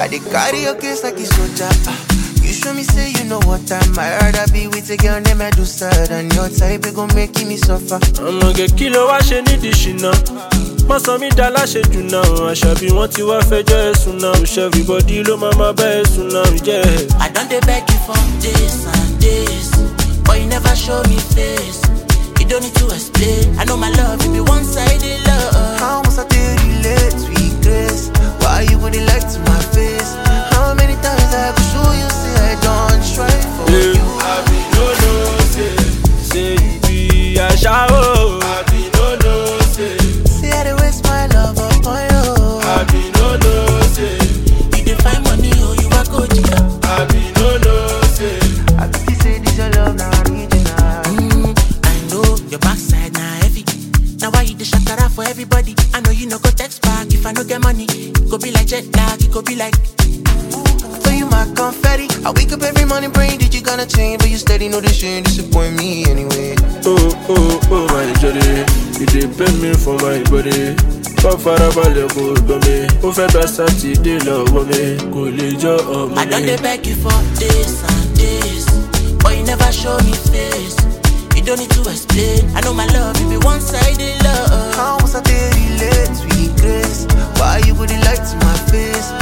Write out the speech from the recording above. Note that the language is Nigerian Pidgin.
I dey carry your case like it's soldier. You show me say you know what time. I rather be with a girl named Medusa than your type. It gon' make me suffer. I'ma get kilo wa she need this shit now. Must me da la she do now. I shall be want you wa fejo soon now. Push everybody lo mama be soon now. Yeah. I done dey beg you for this and this, but you never show me face. You don't need to explain. I know my love, you be one-sided love. How must I tell you late, sweet grace? Why you wouldn't like to my face? How many times I could show you say I don't try for you? I be no say you be a shower. I be no say. See I dey waste my love upon you. I be no say. You dey find money, oh, you a go jigga. I be no say. I be say this your love now original. I know your backside now heavy. Now why you dey shakara for everybody? I know you no go text back if I no get money. It go be like jet lag, it go be like. So you my confetti. I wake up every morning praying that you gonna change, but you steady know this shit disappoint me anyway. Oh, my jolly. You dey pay me for my body. Come farabalẹ̀ kò gbọ́ mi. Ó fẹ́ gba Sátidé lọ́wọ́ mi. Kò lè jọ ọmọ mi. I done dey beg you for this and this, but you never show me face. You don't need to explain. I know my love, you be one-sided love. How must I tell you late, sweet grace? Why you wouldn't like to my face?